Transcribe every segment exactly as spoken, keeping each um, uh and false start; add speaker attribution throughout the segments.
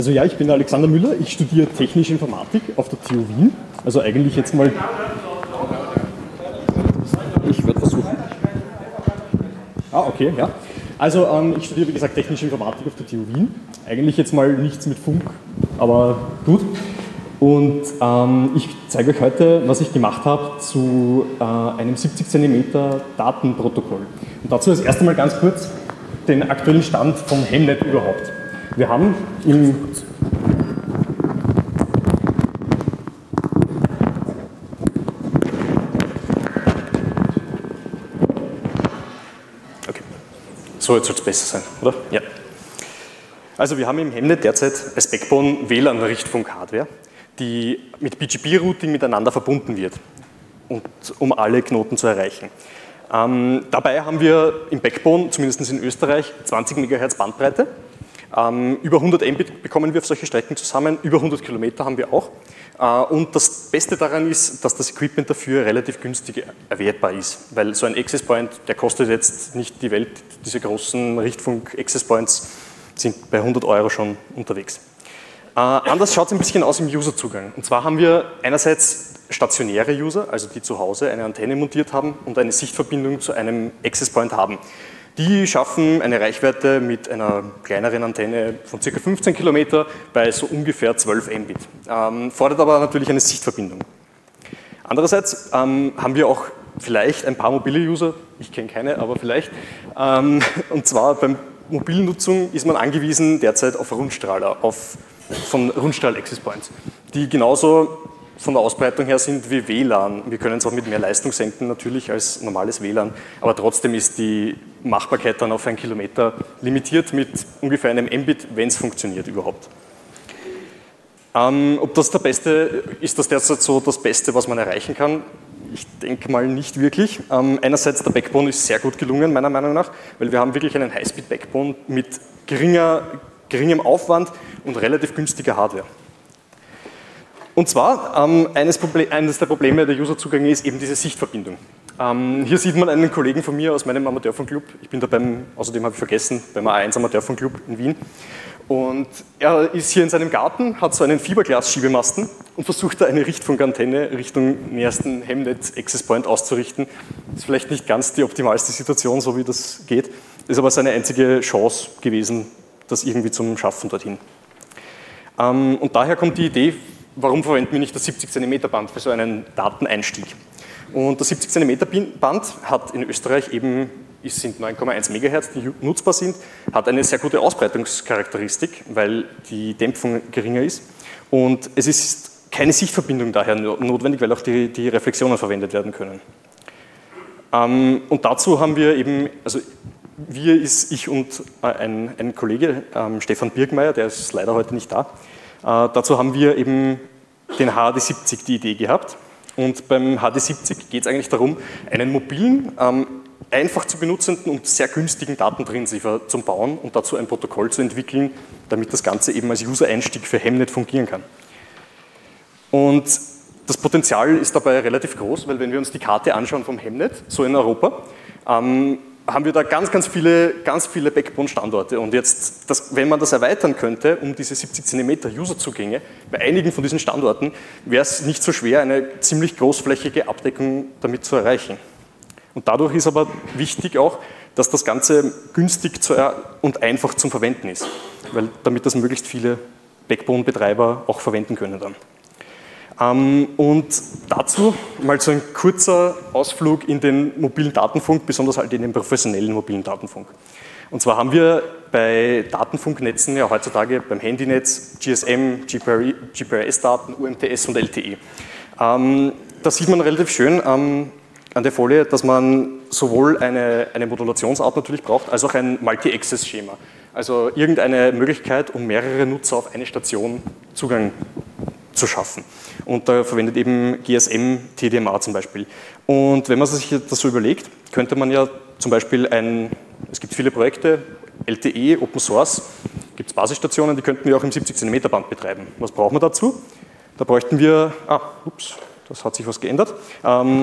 Speaker 1: Also ja, ich bin Alexander Müller, ich studiere Technische Informatik auf der T U Wien. Also eigentlich jetzt mal... Ich werde versuchen. Ah, okay, ja. Also ähm, ich studiere, wie gesagt, Technische Informatik auf der T U Wien. Eigentlich jetzt mal nichts mit Funk, aber gut. Und ähm, ich zeige euch heute, was ich gemacht habe zu äh, einem siebzig Zentimeter Datenprotokoll. Und dazu als erstes mal ganz kurz den aktuellen Stand vom Hemnet überhaupt. Wir haben im okay. So, jetzt soll es besser sein, oder? Ja. Also wir haben im Hemnet derzeit als Backbone W L A N-Richtfunk-Hardware, die mit B G P-Routing miteinander verbunden wird, und, um alle Knoten zu erreichen. Ähm, dabei haben wir im Backbone, zumindest in Österreich, zwanzig Megahertz Bandbreite. Ähm, über hundert Mbit bekommen wir auf solche Strecken zusammen, über hundert Kilometer haben wir auch. Äh, und das Beste daran ist, dass das Equipment dafür relativ günstig erwertbar ist, weil so ein Access Point, der kostet jetzt nicht die Welt, diese großen Richtfunk-Access Points sind bei hundert Euro schon unterwegs. Äh, anders schaut es ein bisschen aus im Userzugang. Und zwar haben wir einerseits stationäre User, also die zu Hause eine Antenne montiert haben und eine Sichtverbindung zu einem Access Point haben. Die schaffen eine Reichweite mit einer kleineren Antenne von ca. fünfzehn Kilometer bei so ungefähr zwölf Mbit. Ähm, fordert aber natürlich eine Sichtverbindung. Andererseits ähm, haben wir auch vielleicht ein paar mobile User, ich kenne keine, aber vielleicht. Ähm, und zwar beim mobilen Nutzung ist man angewiesen derzeit auf Rundstrahler, auf, von Rundstrahl-Access Points, die genauso von der Ausbreitung her sind wie W L A N. Wir können es auch mit mehr Leistung senken natürlich als normales W L A N, aber trotzdem ist die Machbarkeit dann auf einen Kilometer limitiert mit ungefähr einem Mbit, wenn es funktioniert überhaupt. Ähm, ob das der beste, ist das derzeit so das Beste, was man erreichen kann? Ich denke mal nicht wirklich. Ähm, einerseits der Backbone ist sehr gut gelungen, meiner Meinung nach, weil wir haben wirklich einen High-Speed-Backbone mit geringer, geringem Aufwand und relativ günstiger Hardware. Und zwar, ähm, eines, eines der Probleme der Userzugänge ist eben diese Sichtverbindung. Ähm, hier sieht man einen Kollegen von mir aus meinem Amateurfunkclub. Ich bin da beim, außerdem habe ich vergessen, beim A eins Amateurfunkclub in Wien. Und er ist hier in seinem Garten, hat so einen Fiberglas-Schiebemasten und versucht da eine Richtfunkantenne Richtung nächsten Hemnet Access Point auszurichten. Das ist vielleicht nicht ganz die optimalste Situation, so wie das geht. Ist aber seine einzige Chance gewesen, das irgendwie zum Schaffen dorthin. Ähm, und daher kommt die Idee, warum verwenden wir nicht das siebzig Zentimeter Band für so einen Dateneinstieg? Und das siebzig Zentimeter Band hat in Österreich eben, es sind neun Komma eins Megahertz, die nutzbar sind, hat eine sehr gute Ausbreitungscharakteristik, weil die Dämpfung geringer ist. Und es ist keine Sichtverbindung daher notwendig, weil auch die, die Reflexionen verwendet werden können. Ähm, und dazu haben wir eben, also wir ist ich und ein, ein Kollege, ähm, Stefan Birgmeier, der ist leider heute nicht da. Äh, dazu haben wir eben den H D siebzig die Idee gehabt. Und beim H D siebzig geht es eigentlich darum, einen mobilen, ähm, einfach zu benutzenden und sehr günstigen Datentransceiver zu bauen und dazu ein Protokoll zu entwickeln, damit das Ganze eben als User-Einstieg für Hemnet fungieren kann. Und das Potenzial ist dabei relativ groß, weil wenn wir uns die Karte anschauen vom Hemnet, so in Europa, ähm, haben wir da ganz, ganz viele, ganz viele Backbone-Standorte. Und jetzt, das, wenn man das erweitern könnte, um diese siebzig Zentimeter Userzugänge, bei einigen von diesen Standorten wäre es nicht so schwer, eine ziemlich großflächige Abdeckung damit zu erreichen. Und dadurch ist aber wichtig auch, dass das Ganze günstig zu, und einfach zum Verwenden ist, weil damit das möglichst viele Backbone-Betreiber auch verwenden können dann. Ähm, und dazu mal so ein kurzer Ausflug in den mobilen Datenfunk, besonders halt in den professionellen mobilen Datenfunk. Und zwar haben wir bei Datenfunknetzen ja heutzutage beim Handynetz G S M, G P R S-Daten, U M T S und L T E. Ähm, das sieht man relativ schön ähm, an der Folie, dass man sowohl eine, eine Modulationsart natürlich braucht, als auch ein Multi-Access-Schema. Also irgendeine Möglichkeit, um mehrere Nutzer auf eine Station Zugang zu schaffen. Und da verwendet eben G S M T D M A zum Beispiel. Und wenn man sich das so überlegt, könnte man ja zum Beispiel ein, es gibt viele Projekte, L T E, Open Source, gibt es Basisstationen, die könnten wir auch im siebzig Zentimeter Band betreiben. Was brauchen wir dazu? Da bräuchten wir, ah, ups, das hat sich was geändert. Ähm,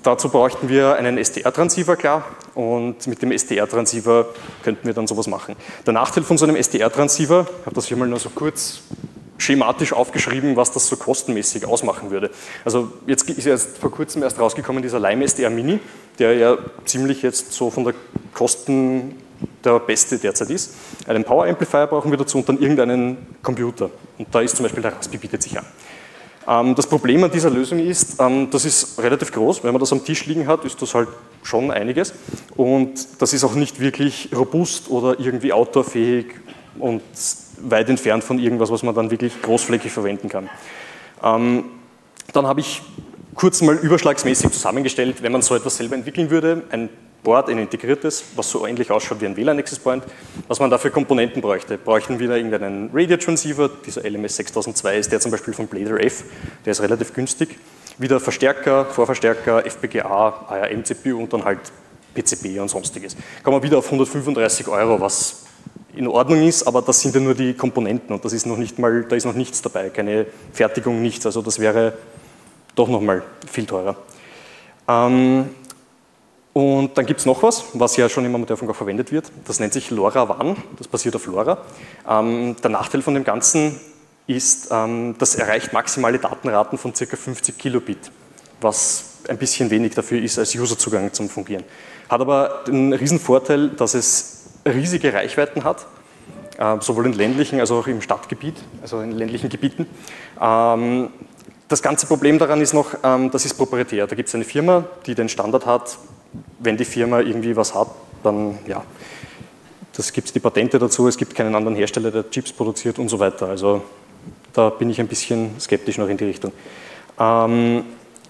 Speaker 1: dazu bräuchten wir einen S D R-Transceiver, klar, und mit dem S D R-Transceiver könnten wir dann sowas machen. Der Nachteil von so einem S D R-Transceiver, ich habe das hier mal nur so kurz schematisch aufgeschrieben, was das so kostenmäßig ausmachen würde. Also jetzt ist ja erst vor kurzem erst rausgekommen dieser Lime S D R Mini, der ja ziemlich jetzt so von der Kosten der beste derzeit ist. Einen Power Amplifier brauchen wir dazu und dann irgendeinen Computer. Und da ist zum Beispiel der Raspi, bietet sich an. Ähm, das Problem an dieser Lösung ist, ähm, das ist relativ groß. Wenn man das am Tisch liegen hat, ist das halt schon einiges. Und das ist auch nicht wirklich robust oder irgendwie outdoorfähig und weit entfernt von irgendwas, was man dann wirklich großflächig verwenden kann. Ähm, dann habe ich kurz mal überschlagsmäßig zusammengestellt, wenn man so etwas selber entwickeln würde, ein Board, ein integriertes, was so ähnlich ausschaut wie ein W L A N Access Point, was man dafür Komponenten bräuchte. Bräuchten wir da irgendeinen Radio-Transceiver, dieser L M S sechstausendzwei ist der zum Beispiel von Blader F, der ist relativ günstig. Wieder Verstärker, Vorverstärker, F P G A, A R M C P U und dann halt P C B und sonstiges. Kommen wir wieder auf hundertfünfunddreißig Euro, was in Ordnung ist, aber das sind ja nur die Komponenten und das ist noch nicht mal, da ist noch nichts dabei, keine Fertigung, nichts, also das wäre doch nochmal viel teurer. Ähm, Und dann gibt es noch was, was ja schon im Amateurfunk auch verwendet wird. Das nennt sich LoRaWAN, das basiert auf LoRa. Ähm, der Nachteil von dem Ganzen ist, ähm, das erreicht maximale Datenraten von ca. fünfzig Kilobit, was ein bisschen wenig dafür ist als Userzugang zum Fungieren. Hat aber den riesen Vorteil, dass es riesige Reichweiten hat, äh, sowohl in ländlichen als auch im Stadtgebiet, also in ländlichen Gebieten. Ähm, das ganze Problem daran ist noch, ähm, das ist proprietär. Da gibt es eine Firma, die den Standard hat. Wenn die Firma irgendwie was hat, dann ja, das gibt es die Patente dazu, es gibt keinen anderen Hersteller, der Chips produziert und so weiter. Also da bin ich ein bisschen skeptisch noch in die Richtung. Ähm,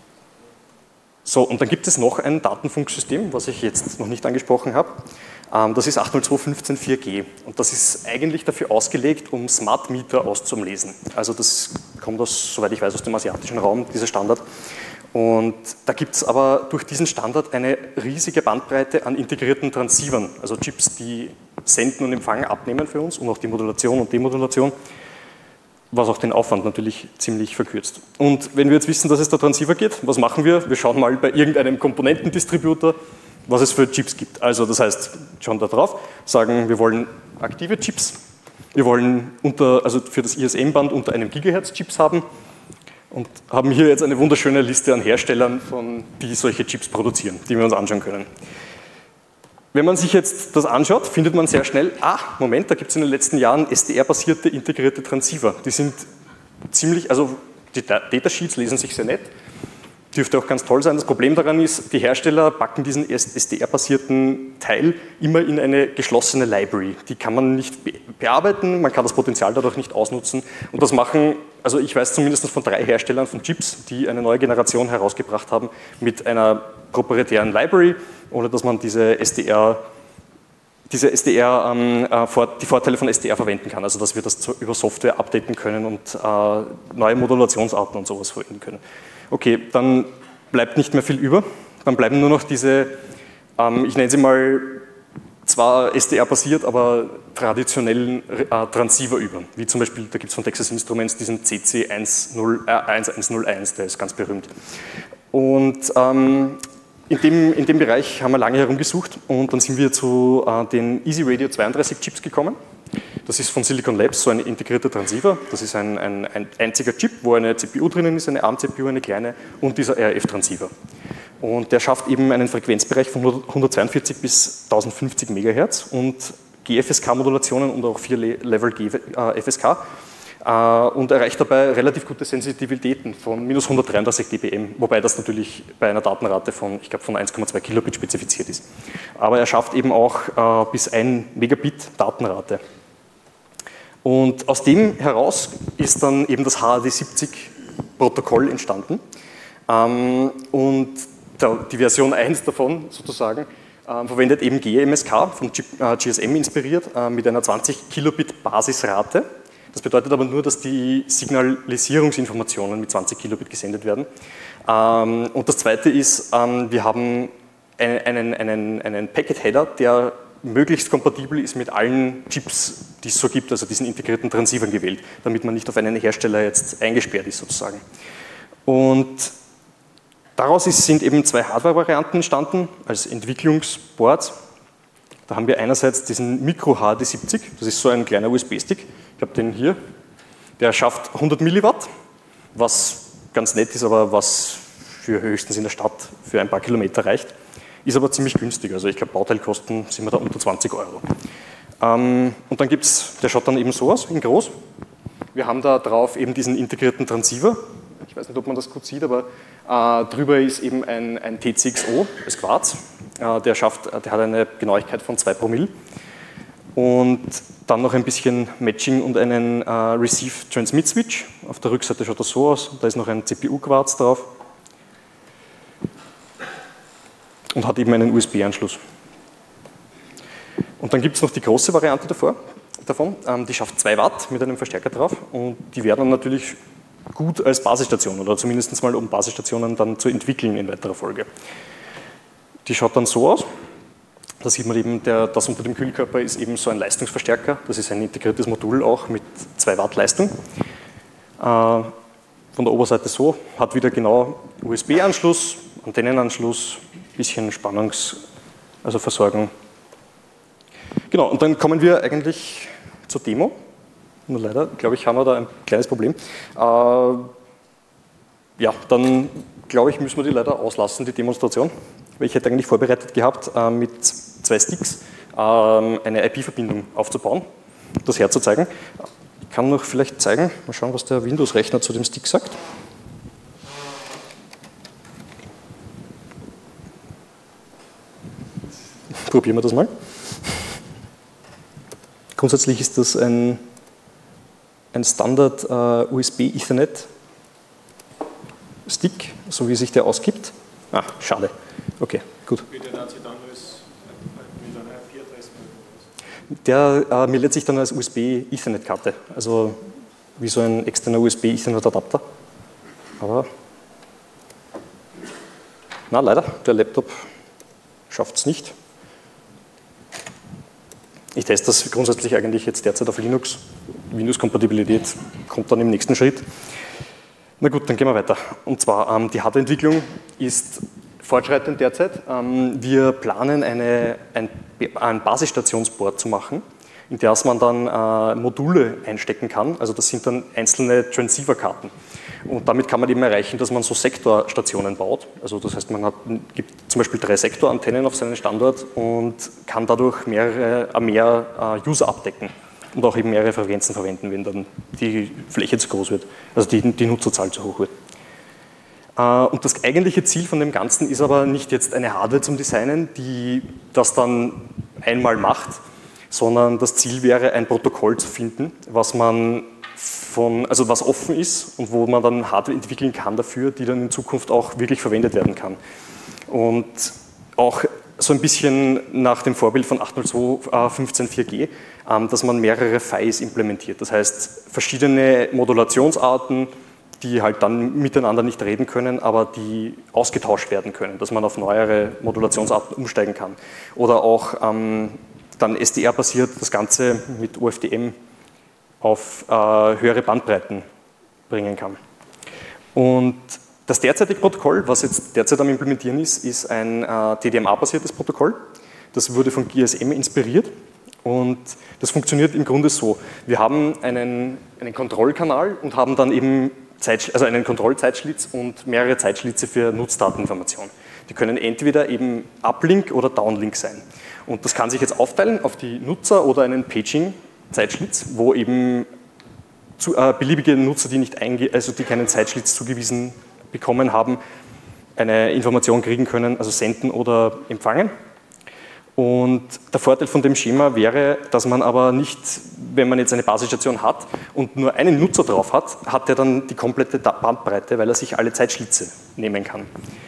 Speaker 1: so, und dann gibt es noch ein Datenfunksystem, was ich jetzt noch nicht angesprochen habe. Ähm, das ist acht null zwei Punkt fünfzehn Punkt vier G und das ist eigentlich dafür ausgelegt, um Smart Meter auszulesen. Also das kommt aus, soweit ich weiß, aus dem asiatischen Raum, dieser Standard. Und da gibt es aber durch diesen Standard eine riesige Bandbreite an integrierten Transceivern, also Chips, die senden und empfangen, abnehmen für uns und auch die Modulation und Demodulation, was auch den Aufwand natürlich ziemlich verkürzt. Und wenn wir jetzt wissen, dass es da Transceiver geht, was machen wir? Wir schauen mal bei irgendeinem Komponentendistributor, was es für Chips gibt. Also das heißt, schauen da drauf, sagen, wir wollen aktive Chips, wir wollen unter, also für das I S M-Band unter einem Gigahertz Chips haben, und haben hier jetzt eine wunderschöne Liste an Herstellern, von, die solche Chips produzieren, die wir uns anschauen können. Wenn man sich jetzt das anschaut, findet man sehr schnell, ah, Moment, da gibt es in den letzten Jahren S D R-basierte integrierte Transceiver. Die sind ziemlich, also die Datasheets lesen sich sehr nett, dürfte auch ganz toll sein. Das Problem daran ist, die Hersteller packen diesen S D R-basierten Teil immer in eine geschlossene Library. Die kann man nicht bearbeiten, man kann das Potenzial dadurch nicht ausnutzen. Und das machen, also ich weiß zumindest von drei Herstellern von Chips, die eine neue Generation herausgebracht haben mit einer proprietären Library, ohne dass man diese S D R, diese S D R, ähm, die Vorteile von S D R verwenden kann. Also dass wir das über Software updaten können und äh, neue Modulationsarten und sowas verwenden können. Okay, dann bleibt nicht mehr viel über. Dann bleiben nur noch diese, ähm, ich nenne sie mal, zwar S D R-basiert, aber traditionellen äh, Transceiver über. Wie zum Beispiel, da gibt es von Texas Instruments diesen C C eins null eins null eins, der ist ganz berühmt. Und ähm, in, dem, in dem Bereich haben wir lange herumgesucht und dann sind wir zu äh, den Easy Radio zweiunddreißig Chips gekommen. Das ist von Silicon Labs so ein integrierter Transceiver. Das ist ein, ein, ein einziger Chip, wo eine C P U drinnen ist, eine A R M C P U, eine kleine, und dieser R F-Transceiver. Und der schafft eben einen Frequenzbereich von hundertzweiundvierzig bis tausendfünfzig Megahertz und G F S K-Modulationen und auch vier Level F S K und erreicht dabei relativ gute Sensitivitäten von minus hundertdreiunddreißig dBm, wobei das natürlich bei einer Datenrate von, ich glaube, von eins Komma zwei Kilobit spezifiziert ist. Aber er schafft eben auch bis ein Megabit Datenrate. Und aus dem heraus ist dann eben das H A D siebzig Protokoll entstanden. Und die Version eins davon sozusagen verwendet eben G M S K von G S M inspiriert mit einer zwanzig Kilobit Basisrate. Das bedeutet aber nur, dass die Signalisierungsinformationen mit zwanzig Kilobit gesendet werden. Und das zweite ist, wir haben einen, einen, einen Packet-Header, der möglichst kompatibel ist mit allen Chips, die es so gibt, also diesen integrierten Transceivern gewählt, damit man nicht auf einen Hersteller jetzt eingesperrt ist sozusagen. Und Daraus ist, sind eben zwei Hardware-Varianten entstanden als Entwicklungsboards. Da haben wir einerseits diesen Micro H D siebzig, das ist so ein kleiner U S B-Stick, ich habe den hier, der schafft hundert Milliwatt, was ganz nett ist, aber was für höchstens in der Stadt für ein paar Kilometer reicht, ist aber ziemlich günstig, also ich glaube Bauteilkosten sind wir da unter zwanzig Euro. Ähm, und dann gibt es, der schaut dann eben so aus, in groß, wir haben da drauf eben diesen integrierten Transceiver, ich weiß nicht, ob man das gut sieht, aber äh, drüber ist eben ein, ein T C X O, das Quarz. Äh, der, schafft, der hat eine Genauigkeit von zwei Promille. Und dann noch ein bisschen Matching und einen äh, Receive-Transmit-Switch. Auf der Rückseite schaut das so aus. Da ist noch ein C P U-Quarz drauf. Und hat eben einen U S B-Anschluss. Und dann gibt es noch die große Variante davor, davon. Ähm, die schafft zwei Watt mit einem Verstärker drauf. Und die wäre dann natürlich gut als Basisstation oder zumindest mal um Basisstationen dann zu entwickeln in weiterer Folge. Die schaut dann so aus. Da sieht man eben, der, das unter dem Kühlkörper ist eben so ein Leistungsverstärker. Das ist ein integriertes Modul auch mit zwei Watt Leistung. Äh, von der Oberseite so, hat wieder genau U S B-Anschluss, Antennenanschluss, bisschen Spannungs-, also Versorgung. Genau, und dann kommen wir eigentlich zur Demo. Nur leider, glaube ich, haben wir da ein kleines Problem. Äh, ja, dann glaube ich, müssen wir die leider auslassen, die Demonstration. Weil ich hätte eigentlich vorbereitet gehabt, äh, mit zwei Sticks äh, eine I P-Verbindung aufzubauen, das herzuzeigen. Ich kann noch vielleicht zeigen, mal schauen, was der Windows-Rechner zu dem Stick sagt. Probieren wir das mal. Grundsätzlich ist das ein ein Standard äh, U S B Ethernet Stick, so wie sich der ausgibt. Ah, schade. Okay, gut. Der äh, meldet sich dann als U S B Ethernet Karte, also wie so ein externer U S B Ethernet Adapter. Aber na leider, der Laptop schafft es nicht. Ich teste das grundsätzlich eigentlich jetzt derzeit auf Linux. Windows-Kompatibilität kommt dann im nächsten Schritt. Na gut, dann gehen wir weiter. Und zwar, ähm, die Hardwareentwicklung ist fortschreitend derzeit. Ähm, wir planen eine, ein, ein Basisstationsboard zu machen, in das man dann äh, Module einstecken kann. Also das sind dann einzelne Transceiver-Karten. Und damit kann man eben erreichen, dass man so Sektorstationen baut. Also das heißt, man hat, gibt zum Beispiel drei Sektorantennen auf seinen Standort und kann dadurch mehrere, mehr äh, User abdecken und auch eben mehrere Frequenzen verwenden, wenn dann die Fläche zu groß wird, also die, die Nutzerzahl zu hoch wird. Äh, und das eigentliche Ziel von dem Ganzen ist aber nicht jetzt eine Hardware zum Designen, die das dann einmal macht, sondern das Ziel wäre, ein Protokoll zu finden, was man Von, also was offen ist und wo man dann Hardware entwickeln kann dafür, die dann in Zukunft auch wirklich verwendet werden kann. Und auch so ein bisschen nach dem Vorbild von acht null zwei Punkt fünfzehn Punkt vier G, ähm, dass man mehrere F I Es implementiert. Das heißt, verschiedene Modulationsarten, die halt dann miteinander nicht reden können, aber die ausgetauscht werden können, dass man auf neuere Modulationsarten umsteigen kann. Oder auch ähm, dann S D R-basiert das Ganze mit O F D M auf äh, höhere Bandbreiten bringen kann. Und das derzeitige Protokoll, was jetzt derzeit am Implementieren ist, ist ein äh, T D M A-basiertes Protokoll. Das wurde von G S M inspiriert und das funktioniert im Grunde so. Wir haben einen, einen Kontrollkanal und haben dann eben Zeit, also einen Kontrollzeitschlitz und mehrere Zeitschlitze für Nutzdateninformation. Die können entweder eben Uplink oder Downlink sein. Und das kann sich jetzt aufteilen auf die Nutzer oder einen Paging Zeitschlitz, wo eben zu, äh, beliebige Nutzer, die, nicht einge also die keinen Zeitschlitz zugewiesen bekommen haben, eine Information kriegen können, also senden oder empfangen. Und der Vorteil von dem Schema wäre, dass man aber nicht, wenn man jetzt eine Basisstation hat und nur einen Nutzer drauf hat, hat er dann die komplette Bandbreite, weil er sich alle Zeitschlitze nehmen kann.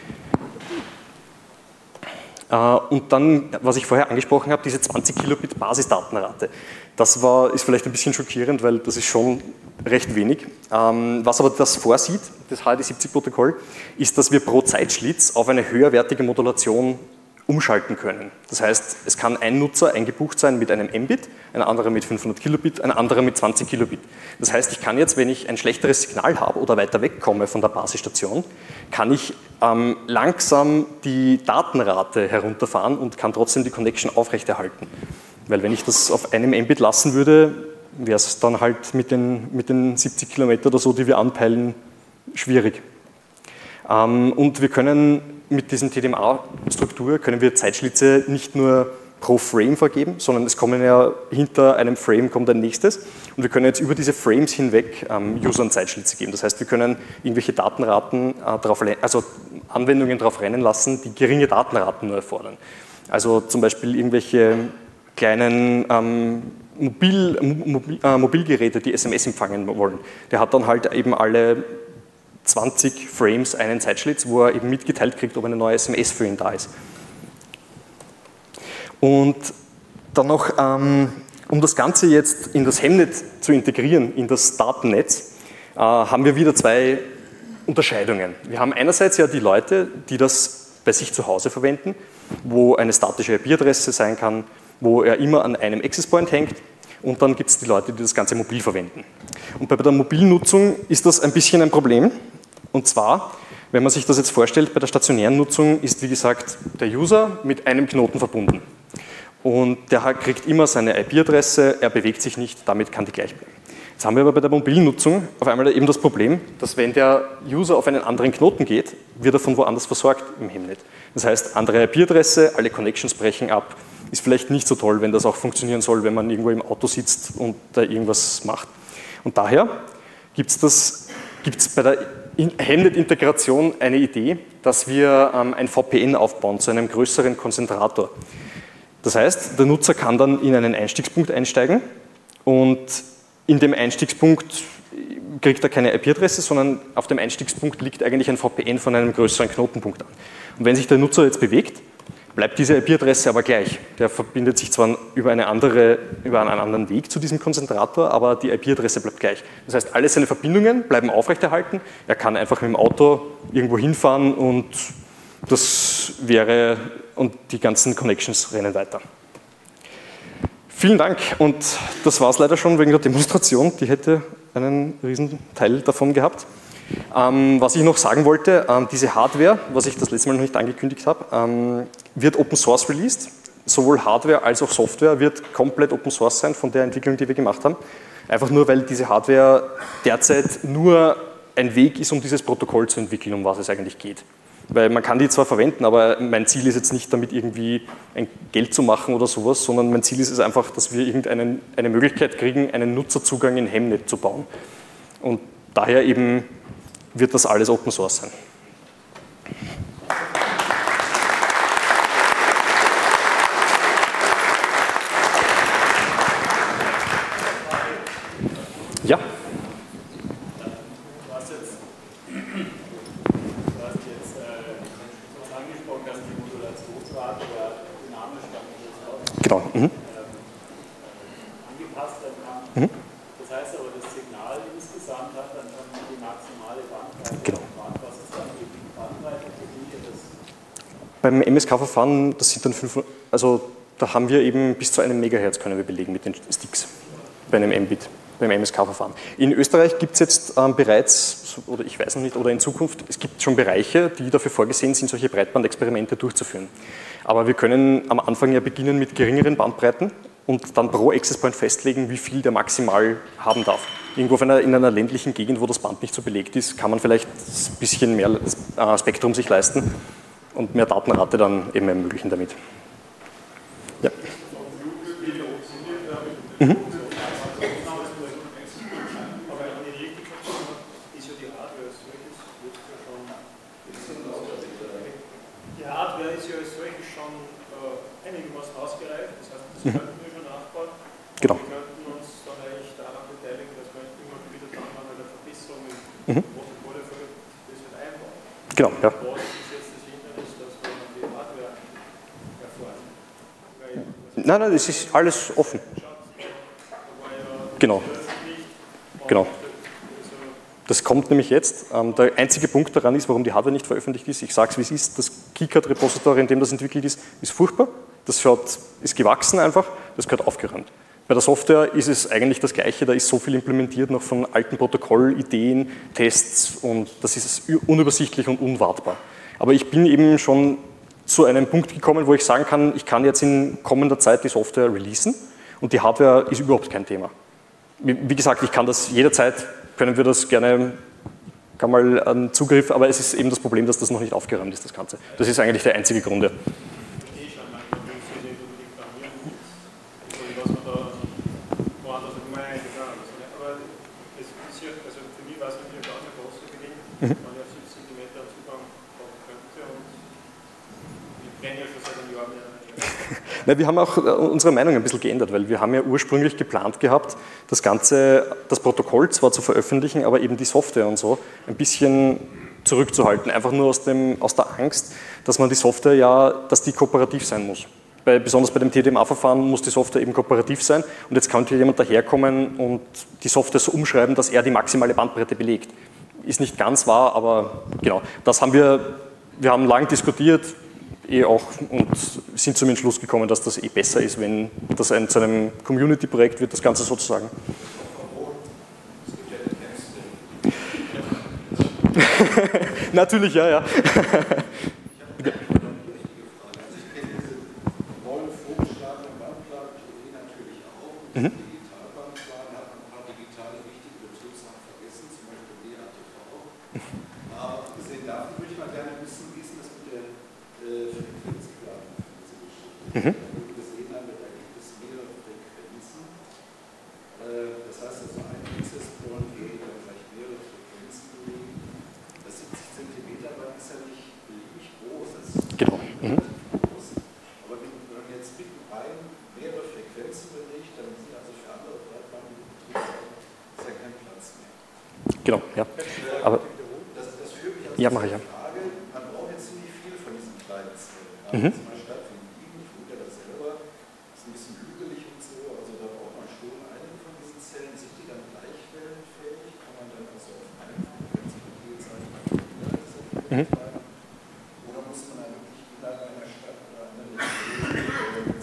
Speaker 1: Und dann, was ich vorher angesprochen habe, diese zwanzig Kilobit Basisdatenrate. Das war, ist vielleicht ein bisschen schockierend, weil das ist schon recht wenig. Was aber das vorsieht, das H D siebzig Protokoll, ist, dass wir pro Zeitschlitz auf eine höherwertige Modulation umschalten können. Das heißt, es kann ein Nutzer eingebucht sein mit einem Mbit, ein anderer mit fünfhundert Kilobit, ein anderer mit zwanzig Kilobit. Das heißt, ich kann jetzt, wenn ich ein schlechteres Signal habe oder weiter wegkomme von der Basisstation, kann ich ähm, langsam die Datenrate herunterfahren und kann trotzdem die Connection aufrechterhalten. Weil wenn ich das auf einem Mbit lassen würde, wäre es dann halt mit den, mit den siebzig Kilometer oder so, die wir anpeilen, schwierig. Ähm, und wir können mit diesem T D M A-Struktur können wir Zeitschlitze nicht nur pro Frame vergeben, sondern es kommen ja hinter einem Frame kommt ein nächstes und wir können jetzt über diese Frames hinweg ähm, Usern Zeitschlitze geben. Das heißt, wir können irgendwelche Datenraten, äh, drauf, also Anwendungen darauf rennen lassen, die geringe Datenraten nur erfordern. Also zum Beispiel irgendwelche kleinen ähm, Mobil, Mobil, äh, Mobilgeräte, die S M S empfangen wollen. Der hat dann halt eben alle zwanzig Frames einen Zeitschlitz, wo er eben mitgeteilt kriegt, ob eine neue S M S für ihn da ist. Und dann noch, ähm, um das Ganze jetzt in das Hemnet zu integrieren, in das Datennetz, äh, haben wir wieder zwei Unterscheidungen. Wir haben einerseits ja die Leute, die das bei sich zu Hause verwenden, wo eine statische I P-Adresse sein kann, wo er immer an einem Access Point hängt. Und dann gibt es die Leute, die das Ganze mobil verwenden. Und bei der mobilen Nutzung ist das ein bisschen ein Problem. Und zwar, wenn man sich das jetzt vorstellt, bei der stationären Nutzung ist, wie gesagt, der User mit einem Knoten verbunden. Und der kriegt immer seine I P-Adresse, er bewegt sich nicht, damit kann die gleich bleiben. Jetzt haben wir aber bei der mobilen Nutzung auf einmal eben das Problem, dass wenn der User auf einen anderen Knoten geht, wird er von woanders versorgt im Hemnet. Das heißt, andere I P-Adresse, alle Connections brechen ab. Ist vielleicht nicht so toll, wenn das auch funktionieren soll, wenn man irgendwo im Auto sitzt und da irgendwas macht. Und daher gibt es das, gibt's bei der Hemnet-Integration eine Idee, dass wir ähm, ein V P N aufbauen zu einem größeren Konzentrator. Das heißt, der Nutzer kann dann in einen Einstiegspunkt einsteigen und in dem Einstiegspunkt kriegt er keine I P-Adresse, sondern auf dem Einstiegspunkt liegt eigentlich ein V P N von einem größeren Knotenpunkt an. Und wenn sich der Nutzer jetzt bewegt, bleibt diese I P-Adresse aber gleich. Der verbindet sich zwar über, eine andere, über einen anderen Weg zu diesem Konzentrator, aber die I P-Adresse bleibt gleich. Das heißt, alle seine Verbindungen bleiben aufrechterhalten. Er kann einfach mit dem Auto irgendwo hinfahren und das wäre, und die ganzen Connections rennen weiter. Vielen Dank und das war es leider schon wegen der Demonstration. Die hätte einen riesen Teil davon gehabt. Ähm, was ich noch sagen wollte, ähm, diese Hardware, was ich das letzte Mal noch nicht angekündigt habe, ähm, wird Open Source released. Sowohl Hardware als auch Software wird komplett Open Source sein von der Entwicklung, die wir gemacht haben. Einfach nur, weil diese Hardware derzeit nur ein Weg ist, um dieses Protokoll zu entwickeln, um was es eigentlich geht. Weil man kann die zwar verwenden, aber mein Ziel ist jetzt nicht damit irgendwie ein Geld zu machen oder sowas, sondern mein Ziel ist es einfach, dass wir irgendeine eine Möglichkeit kriegen, einen Nutzerzugang in Hemnet zu bauen. Und daher eben wird das alles Open Source sein. Ja. Genau. Mhm.
Speaker 2: Angepasst werden kann.
Speaker 1: Mhm.
Speaker 2: Das heißt aber, das Signal insgesamt hat dann schon die maximale Bandbreite.
Speaker 1: Genau.
Speaker 2: Was ist dann die Bandbreite für die das?
Speaker 1: Beim M S K-Verfahren, das sind dann fünfhundert, also da haben wir eben bis zu einem Megahertz können wir belegen mit den Sticks bei einem Mbit, beim M S K-Verfahren. In Österreich gibt es jetzt ähm, bereits, oder ich weiß noch nicht, oder in Zukunft, es gibt schon Bereiche, die dafür vorgesehen sind, solche Breitbandexperimente durchzuführen. Aber wir können am Anfang ja beginnen mit geringeren Bandbreiten und dann pro Access Point festlegen, wie viel der maximal haben darf. Irgendwo in einer, in einer ländlichen Gegend, wo das Band nicht so belegt ist, kann man vielleicht ein bisschen mehr äh, Spektrum sich leisten und mehr Datenrate dann eben ermöglichen damit. Ja. Mhm.
Speaker 2: Die Hardware ist ja als solches schon äh, einigermaßen ausgereift, das heißt, das könnten wir schon nachbauen.
Speaker 1: Genau.
Speaker 2: Wir könnten uns dann eigentlich daran beteiligen, dass wir immer wieder dann mal eine Verbesserung im
Speaker 1: Mhm.
Speaker 2: Protokoll für das wird einbauen.
Speaker 1: Genau, ja.
Speaker 2: Was ist jetzt das Hindernis, dass wir dann die Hardware erfahren?
Speaker 1: Nein, nein, es ist alles offen. Genau. Genau. Das kommt nämlich jetzt. Der einzige Punkt daran ist, warum die Hardware nicht veröffentlicht ist. Ich sage es, wie es ist. Das KiCad-Repository, in dem das entwickelt ist, ist furchtbar. Das schaut, ist gewachsen einfach. Das gehört aufgeräumt. Bei der Software ist es eigentlich das Gleiche. Da ist so viel implementiert noch von alten Protokollideen, Tests und das ist unübersichtlich und unwartbar. Aber ich bin eben schon zu einem Punkt gekommen, wo ich sagen kann, ich kann jetzt in kommender Zeit die Software releasen und die Hardware ist überhaupt kein Thema. Wie gesagt, ich kann das jederzeit, können wir das gerne, kann mal einen Zugriff, aber es ist eben das Problem, dass das noch nicht aufgeräumt ist, das Ganze. Das ist eigentlich der einzige Grund. Ja. Mhm. Man ja siebzig Zentimeter Zugang haben könnte und wir brennen ja schon seit einem Jahr mehr. Na, wir haben auch unsere Meinung ein bisschen geändert, weil wir haben ja ursprünglich geplant gehabt, das Ganze, das Protokoll zwar zu veröffentlichen, aber eben die Software und so ein bisschen zurückzuhalten, einfach nur aus, dem, aus der Angst, dass man die Software ja, dass die kooperativ sein muss. Bei, besonders bei dem T D M A-Verfahren muss die Software eben kooperativ sein und jetzt kann hier jemand daherkommen und die Software so umschreiben, dass er die maximale Bandbreite belegt. Ist nicht ganz wahr, aber genau, das haben wir, wir haben lang diskutiert eh auch und sind zum Entschluss gekommen, dass das eh besser ist, wenn das ein, zu einem Community-Projekt wird, das Ganze sozusagen. Natürlich, ja, ja. Mhm. Mhm. Gesehen haben, da gibt es mehrere Frequenzen. Das heißt also, ein Access-Point geht dann gleich mehrere Frequenzen belegen. Das siebzig Zentimeter Band ist ja nicht beliebig groß. Das ist genau. Mhm. groß. Aber wenn man jetzt mitten rein mehrere Frequenzen belegt, dann sind also für andere Breitbandbetriebe ist ja kein Platz mehr. Genau, ja. Aber das, das führt mich also ja, mache ich ja. Frage, man braucht jetzt ziemlich viel von diesen kleinen Zellen. Mhm. Mhm. Oder muss man da wirklich innerhalb einer Stadt oder einer Region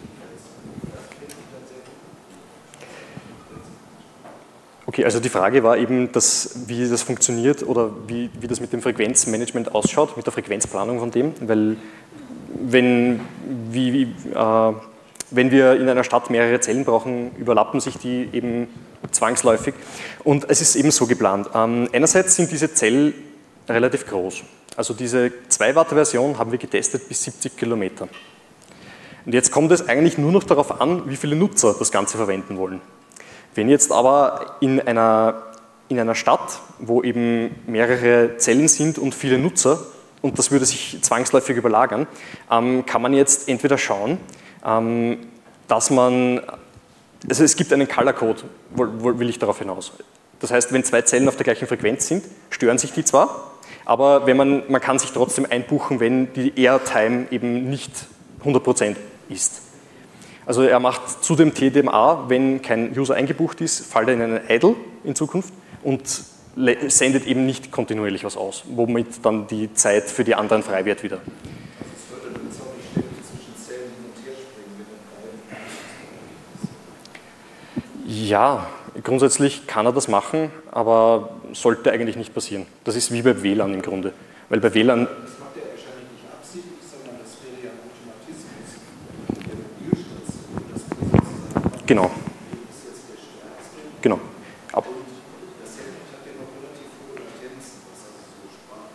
Speaker 1: Okay, also die Frage war eben, dass, wie das funktioniert oder wie, wie das mit dem Frequenzmanagement ausschaut, mit der Frequenzplanung von dem, weil wenn, wie, wie, äh, wenn wir in einer Stadt mehrere Zellen brauchen, überlappen sich die eben zwangsläufig und es ist eben so geplant. Ähm, einerseits sind diese Zellen relativ groß. Also diese zwei Watt Version haben wir getestet bis siebzig Kilometer. Und jetzt kommt es eigentlich nur noch darauf an, wie viele Nutzer das Ganze verwenden wollen. Wenn jetzt aber in einer, in einer Stadt, wo eben mehrere Zellen sind und viele Nutzer, und das würde sich zwangsläufig überlagern, ähm, kann man jetzt entweder schauen, ähm, dass man, also es gibt einen Color Code, wo, wo will ich darauf hinaus. Das heißt, wenn zwei Zellen auf der gleichen Frequenz sind, stören sich die zwar, aber wenn man, man kann sich trotzdem einbuchen, wenn die Airtime eben nicht hundert Prozent ist. Also er macht zu dem T D M A, wenn kein User eingebucht ist, fällt er in einen Idle in Zukunft und sendet eben nicht kontinuierlich was aus, womit dann die Zeit für die anderen frei wird wieder. Also es wird dann jetzt auch nicht ständig zwischen Zellen hin und her springen, Ja, grundsätzlich kann er das machen, aber sollte eigentlich nicht passieren. Das ist wie bei W L A N im Grunde. Weil bei W L A N. Das macht er wahrscheinlich nicht absichtlich, sondern das wäre ja ein Automatismus der Mobilstation, dass man sozusagen. Genau. Das ist jetzt der stärkste. Genau. Ab und das hat ja noch relativ hohe Latenzen, was also so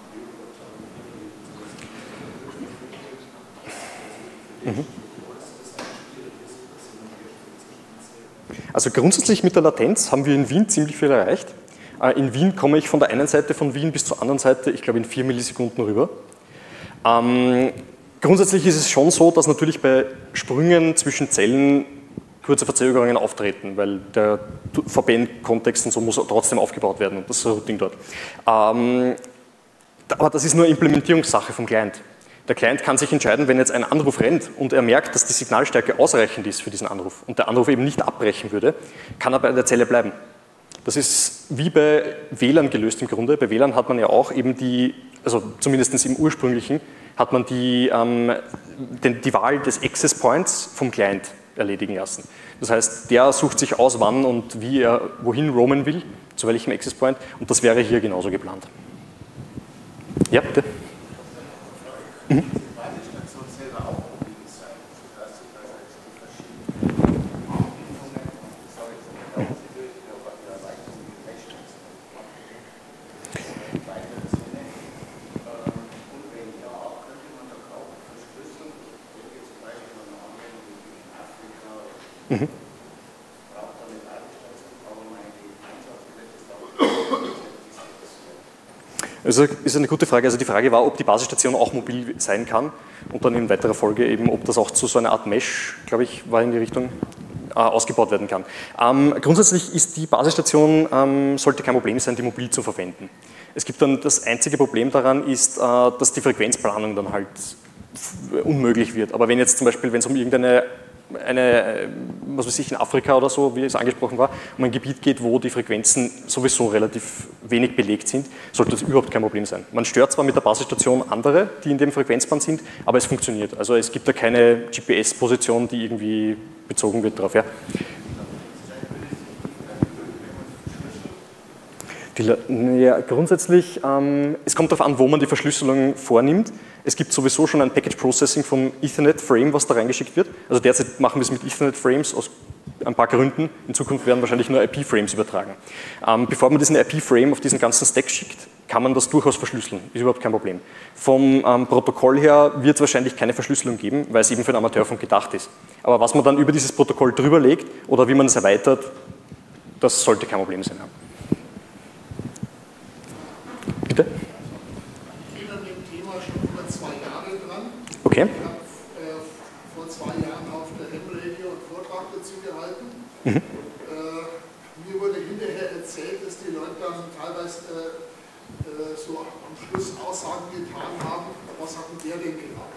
Speaker 1: Sprachen. Mhm. Also grundsätzlich mit der Latenz haben wir in Wien ziemlich viel erreicht. In Wien komme ich von der einen Seite von Wien bis zur anderen Seite, ich glaube in vier Millisekunden rüber. Ähm, grundsätzlich ist es schon so, dass natürlich bei Sprüngen zwischen Zellen kurze Verzögerungen auftreten, weil der V P N-Kontext und so muss trotzdem aufgebaut werden und das Routing dort. Ähm, aber das ist nur Implementierungssache vom Client. Der Client kann sich entscheiden, wenn jetzt ein Anruf rennt und er merkt, dass die Signalstärke ausreichend ist für diesen Anruf und der Anruf eben nicht abbrechen würde, kann er bei der Zelle bleiben. Das ist wie bei W L A N gelöst im Grunde. Bei W L A N hat man ja auch eben die, also zumindest im ursprünglichen, hat man die, ähm, den, die Wahl des Access Points vom Client erledigen lassen. Das heißt, der sucht sich aus, wann und wie er wohin roamen will, zu welchem Access Point, und das wäre hier genauso geplant. Ja, bitte. Mhm. Mhm. Also ist eine gute Frage. Also die Frage war, ob die Basisstation auch mobil sein kann und dann in weiterer Folge eben, ob das auch zu so einer Art Mesh, glaube ich, war in die Richtung, äh, ausgebaut werden kann. Ähm, grundsätzlich ist die Basisstation, ähm, sollte kein Problem sein, die mobil zu verwenden. Es gibt dann, das einzige Problem daran ist, äh, dass die Frequenzplanung dann halt unmöglich wird. Aber wenn jetzt zum Beispiel, wenn es um irgendeine eine, was weiß ich, in Afrika oder so, wie es angesprochen war, um ein Gebiet geht, wo die Frequenzen sowieso relativ wenig belegt sind, sollte das überhaupt kein Problem sein. Man stört zwar mit der Basisstation andere, die in dem Frequenzband sind, aber es funktioniert. Also es gibt da keine G P S-Position, die irgendwie bezogen wird darauf. Ja. Die, ja, grundsätzlich, ähm, es kommt darauf an, wo man die Verschlüsselung vornimmt. Es gibt sowieso schon ein Package Processing vom Ethernet-Frame, was da reingeschickt wird. Also derzeit machen wir es mit Ethernet-Frames aus ein paar Gründen. In Zukunft werden wahrscheinlich nur I P-Frames übertragen. Ähm, bevor man diesen I P-Frame auf diesen ganzen Stack schickt, kann man das durchaus verschlüsseln. Ist überhaupt kein Problem. Vom ähm, Protokoll her wird es wahrscheinlich keine Verschlüsselung geben, weil es eben für den Amateurfunk gedacht ist. Aber was man dann über dieses Protokoll drüber legt oder wie man es erweitert, das sollte kein Problem sein. Ja. Bitte?
Speaker 3: Ich bin an dem Thema schon über zwei Jahre dran.
Speaker 1: Okay.
Speaker 3: Ich habe äh, vor zwei Jahren auf der Ham Radio einen Vortrag dazu gehalten.
Speaker 1: Mhm.
Speaker 3: Äh, mir wurde hinterher erzählt, dass die Leute dann teilweise äh, so am Schluss Aussagen getan haben, was hat denn der denn genau?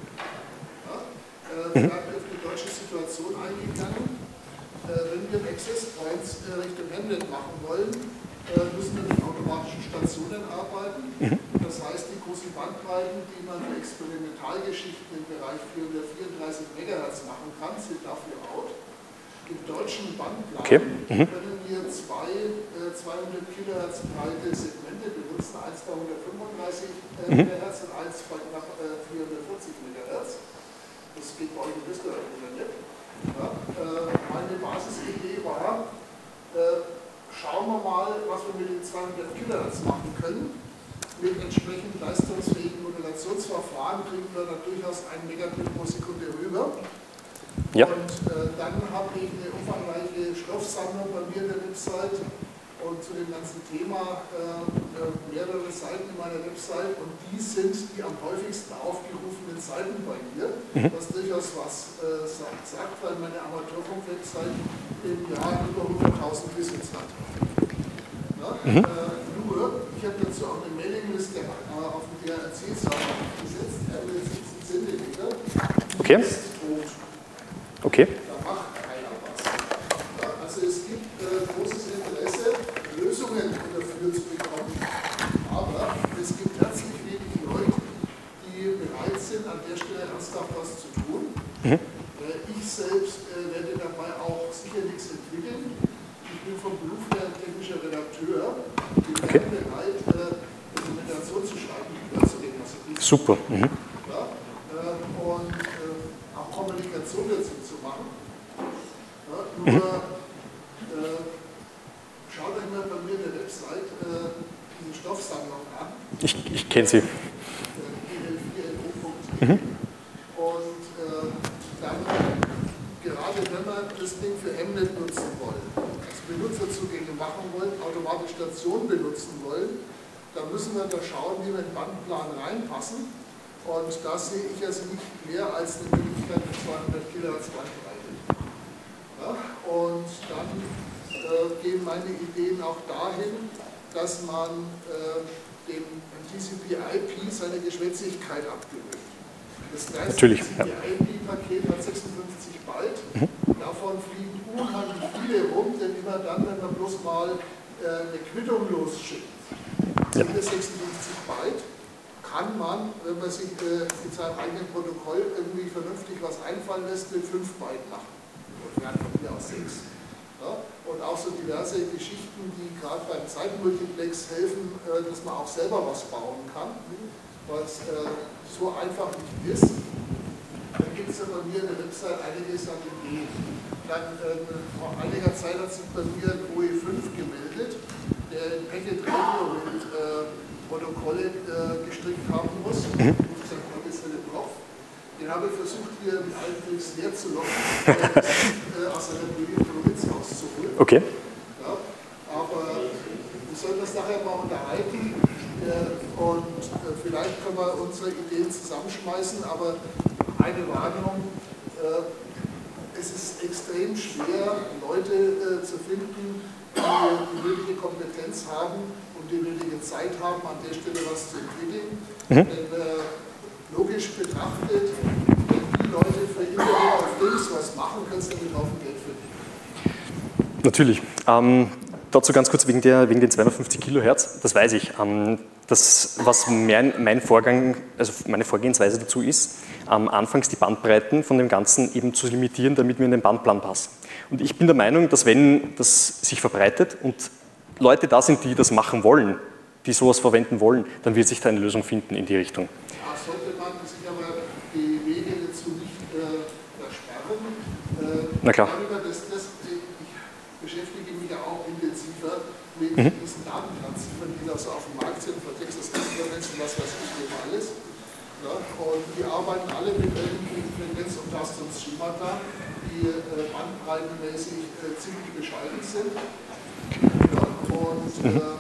Speaker 3: Ja? Äh, wir werden auf die deutsche Situation eingegangen. Äh, wenn wir Access Points äh, Richtung Hamlet machen wollen, müssen wir mit automatischen Stationen arbeiten. Mhm. Das heißt, die großen Bandbreiten, die man für Experimentalgeschichten im Bereich vierhundertvierunddreißig Megahertz machen kann, sind dafür out. Im deutschen Bandplan okay. mhm. können wir zwei äh, zweihundert Kilohertz breite Segmente benutzen, eins bei hundertfünfunddreißig mhm. Megahertz und eins bei knapp äh, vierhundertvierzig Megahertz. Das geht bei euch in Österreich oder nicht. Ja, äh, meine Basisidee war, äh, schauen wir mal, was wir mit den zweihundert Kilohertz machen können. Mit entsprechend leistungsfähigen Modulationsverfahren kriegen wir da durchaus einen Megabit pro Sekunde rüber. Ja. Und äh, dann habe ich eine umfangreiche Stoffsammlung bei mir in der Website und zu dem ganzen Thema äh, mehrere Seiten in meiner Website, und die sind die am häufigsten aufgerufenen Seiten bei mir, mhm. was durchaus was äh, sagt, weil meine Amateurfunk-Website im Jahr über hunderttausend Visits hat. Ja, mhm. äh, nur, ich habe dazu auch eine Mailingliste äh, auf dem D R C-Server gesetzt, siebzehn Zentimeter, die
Speaker 1: okay.
Speaker 3: ist tot.
Speaker 1: Okay.
Speaker 3: Da macht keiner was. Ja, also es gibt äh, großes Interesse, Lösungen dafür zu bekommen, aber es gibt herzlich wenig Leute, die bereit sind, an der Stelle ernsthaft was zu tun. Mhm. Äh, ich selbst äh, werde dabei auch sicher nichts entwickeln. Ich bin vom Beruf her technischer Redakteur, bin okay. bereit, äh, Dokumentation zu schreiben, zu dem, was ich will.
Speaker 1: Super. Mhm.
Speaker 3: Ja, äh, und äh, auch Kommunikation dazu zu machen. Ja, nur mhm. äh, schaut euch mal bei mir in der Website äh, diese Stoffsammlung an.
Speaker 1: Ich, ich kenne sie.
Speaker 3: Äh, G L vier N O punkt D E. Mhm. Und äh, dann, gerade wenn wir das Ding für Hamlet nutzen wollen, als Benutzerzugänge machen wollen, automatisch Stationen benutzen wollen, dann müssen wir da schauen, wie wir in den Bandplan reinpassen. Und da sehe ich also nicht mehr als eine Möglichkeit mit zweihundert Kilohertz Bandbreite. Ja, und dann äh, gehen meine Ideen auch dahin, dass man äh, dem T C P I P seine Geschwätzigkeit abgewöhnt. Das kleinste T C P I P-Paket hat sechsundfünfzig Byte. Mhm. Davon fliegen unheimlich viele rum, denn immer dann, wenn wir bloß mal eine Quittung losschickt, sind das sechsundfünfzig Byte, kann man, wenn man sich mit seinem eigenen Protokoll irgendwie vernünftig was einfallen lässt, mit fünf Byte machen. Und werden von mir aus sechs. Ja? Und auch so diverse Geschichten, die gerade beim Zeitenmultiplex helfen, dass man auch selber was bauen kann, was so einfach nicht ist. Dann gibt es ja bei mir in der Website einiges an Ideen. Dann vor einiger Zeit hat sich bei mir ein O E fünf gemeldet, der in Packet Radio mit äh, Protokolle äh, gestrickt haben muss. Mhm. Ich gesagt, was ist denn drauf? Den habe ich versucht, hier mit allen Tricks leer zu locken, äh, aus einer Provinz rauszuholen.
Speaker 1: Okay.
Speaker 3: Ja, aber wir sollten das nachher mal unterhalten äh, und äh, vielleicht können wir unsere Ideen zusammenschmeißen, aber eine Warnung, äh, es ist extrem schwer, Leute äh, zu finden, die die nötige Kompetenz haben und die nötige Zeit haben, an der Stelle was zu entwickeln. Mhm. Denn äh, logisch betrachtet, wenn die Leute für Internet auf Links was machen, kannst du damit auch Geld verdienen.
Speaker 1: Natürlich. Ähm, dazu ganz kurz wegen, der, wegen den zweihundertfünfzig Kilohertz, das weiß ich. Ähm, das, was mein, mein Vorgang, also meine Vorgehensweise dazu ist, ähm, anfangs die Bandbreiten von dem Ganzen eben zu limitieren, damit wir in den Bandplan passen. Und ich bin der Meinung, dass wenn das sich verbreitet und Leute da sind, die das machen wollen, die sowas verwenden wollen, dann wird sich da eine Lösung finden in die Richtung.
Speaker 3: Ja, sollte man sich aber die Wege dazu nicht äh, versperren. Äh,
Speaker 1: Na klar.
Speaker 3: Das, das, ich beschäftige mich ja auch intensiver mit
Speaker 1: mhm.
Speaker 3: diesen Datentransfern, die da so auf dem Markt sind, von Texas Instruments und was weiß ich eben alles. Ja, und die arbeiten alle mit irgendwelchen Frequenz- und Tastungsschemata, die äh, bandbreitenmäßig äh, ziemlich bescheiden sind. Ja, und
Speaker 1: mhm.
Speaker 3: äh,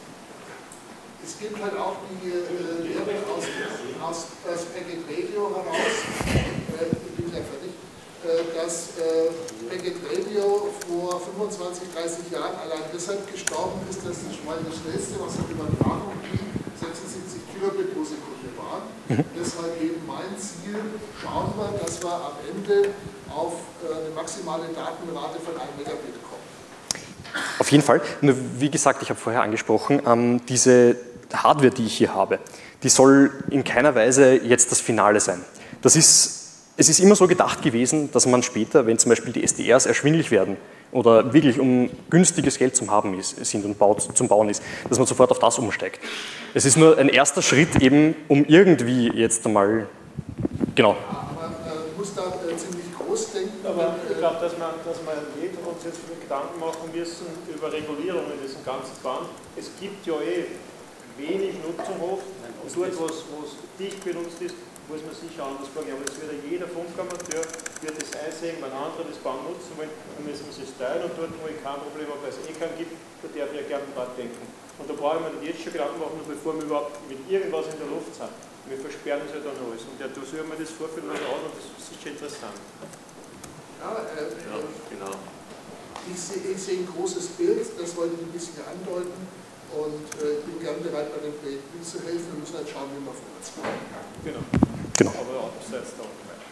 Speaker 3: es gibt halt auch die äh, Lehre aus, aus, aus Packet Radio heraus, äh, ich bin ja fertig, äh, dass äh, Packet Radio vor fünfundzwanzig, dreißig Jahren allein deshalb gestorben ist, dass das mal das schnellste, was an Übertragung ging, sechsundsiebzig Kilobit pro Sekunde war. Mhm. Deshalb eben mein Ziel, schauen wir, dass wir am Ende auf äh, eine maximale Datenrate von einem Megabit kommen.
Speaker 1: Auf jeden Fall. Nur wie gesagt, ich habe vorher angesprochen, ähm, diese Hardware, die ich hier habe, die soll in keiner Weise jetzt das Finale sein. Das ist, es ist immer so gedacht gewesen, dass man später, wenn zum Beispiel die S D Rs erschwinglich werden oder wirklich um günstiges Geld zum Haben ist, sind und baut, zum Bauen ist, dass man sofort auf das umsteigt. Es ist nur ein erster Schritt eben, um irgendwie jetzt einmal, genau.
Speaker 3: Ja, aber man äh, muss da äh, ziemlich groß denken.
Speaker 2: Aber ich glaube, dass man, dass man nicht uns jetzt Gedanken machen müssen über Regulierung in diesem ganzen Band. Es gibt ja eh wenig Nutzung oft, und dort, wo es dicht benutzt ist, muss man sicher anders vorgehen. Aber jetzt wird jeder Funkamateur wird das einsehen, wenn andere das Band nutzen wollen, dann müssen wir es teilen, und dort, wo ich kein Problem habe, weil es eh keinen gibt, da darf ich ja gerne dran denken. Und da brauche ich mir nicht jetzt schon Gedanken machen, bevor wir überhaupt mit irgendwas in der Luft sind. Wir versperren uns ja dann alles. Und ja, da soll man das vorführen an, und das ist sicher interessant.
Speaker 3: Ja, äh,
Speaker 2: ja genau.
Speaker 3: Ich sehe, ich sehe ein großes Bild, das wollte ich ein bisschen andeuten. Und äh, ich bin gern bereit, bei dem Projekt mitzuhelfen. Wir müssen halt schauen, wie wir vorwärts kommen.
Speaker 2: Genau.
Speaker 1: genau.
Speaker 2: Aber abseits da.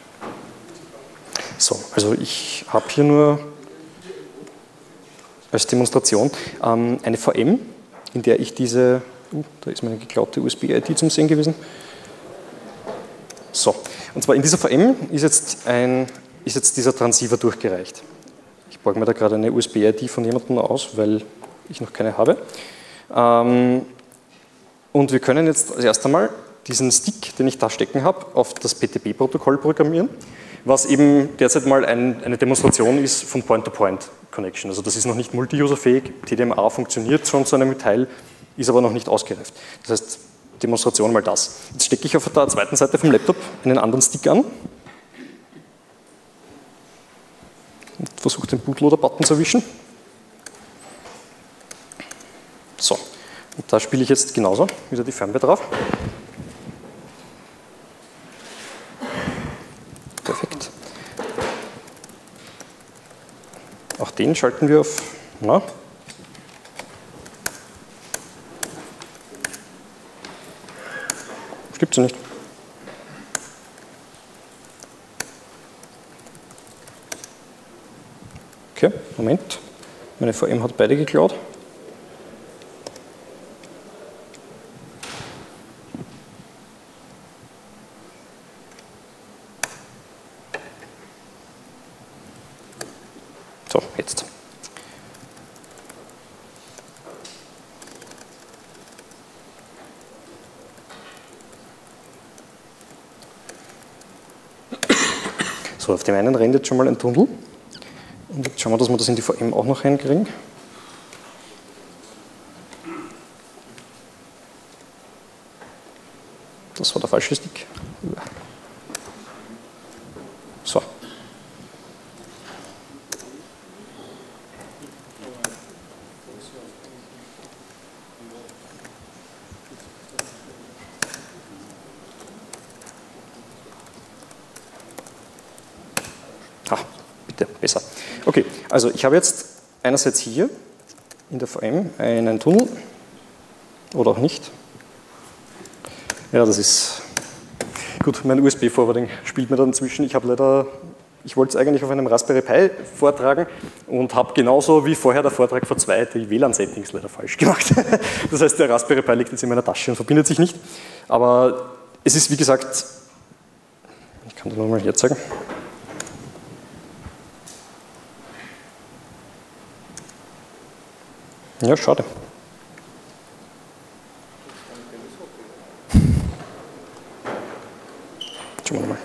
Speaker 1: So, also ich habe hier nur als Demonstration ähm, eine V M, in der ich diese, uh, da ist meine geklaute U S B-I D zum Sehen gewesen. So, und zwar in dieser V M ist jetzt, ein, ist jetzt dieser Transceiver durchgereicht. Ich borge mir da gerade eine U S B-I D von jemandem aus, weil ich noch keine habe. Ähm, und wir können jetzt als erst einmal diesen Stick, den ich da stecken habe, auf das P T P-Protokoll programmieren, was eben derzeit mal ein, eine Demonstration ist von Point-to-Point-Connection. Also das ist noch nicht multi-user-fähig, T D M A funktioniert schon zu einem Teil, ist aber noch nicht ausgereift. Das heißt, Demonstration mal das. Jetzt stecke ich auf der zweiten Seite vom Laptop einen anderen Stick an und versuche den Bootloader-Button zu erwischen. So, und da spiele ich jetzt genauso wieder die Firmware drauf. Perfekt. Auch den schalten wir auf, na, stimmt so nicht. Okay, Moment, meine V M hat beide geklaut. So, auf dem einen rennt jetzt schon mal ein Tunnel. Und jetzt schauen wir, dass wir das in die V M auch noch reinkriegen. Das war der falsche Stick. So. Ah, bitte, besser. Okay, also ich habe jetzt einerseits hier in der V M einen Tunnel oder auch nicht. Ja, das ist gut. Mein U S B-Forwarding spielt mir dann inzwischen. Ich habe leider, ich wollte es eigentlich auf einem Raspberry Pi vortragen und habe genauso wie vorher der Vortrag vor zwei die W L A N-Settings leider falsch gemacht. Das heißt, der Raspberry Pi liegt jetzt in meiner Tasche und verbindet sich nicht. Aber es ist, wie gesagt, ich kann das nochmal hier zeigen. Ja, schade. Schauen wir mal.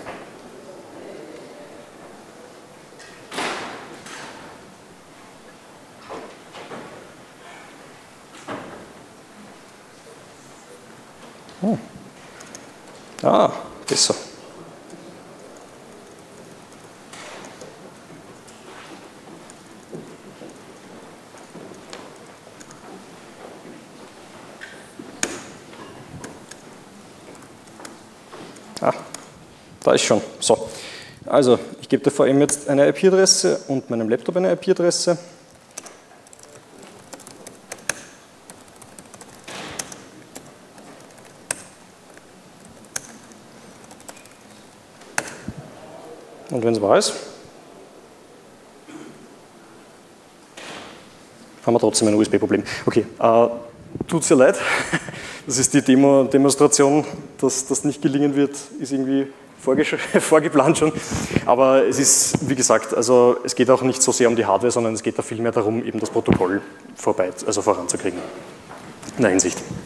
Speaker 1: Hm. Ah, besser. Ah, da ist schon. So, also ich gebe der V M jetzt eine I P-Adresse und meinem Laptop eine I P-Adresse. Und wenn es wahr ist, haben wir trotzdem ein U S B-Problem. Okay, äh, tut sehr leid. Das ist die Demo Demonstration, dass das nicht gelingen wird, ist irgendwie vorgeplant schon. Aber es ist, wie gesagt, also es geht auch nicht so sehr um die Hardware, sondern es geht da vielmehr darum, eben das Protokoll vorbei, also voranzukriegen in der Hinsicht.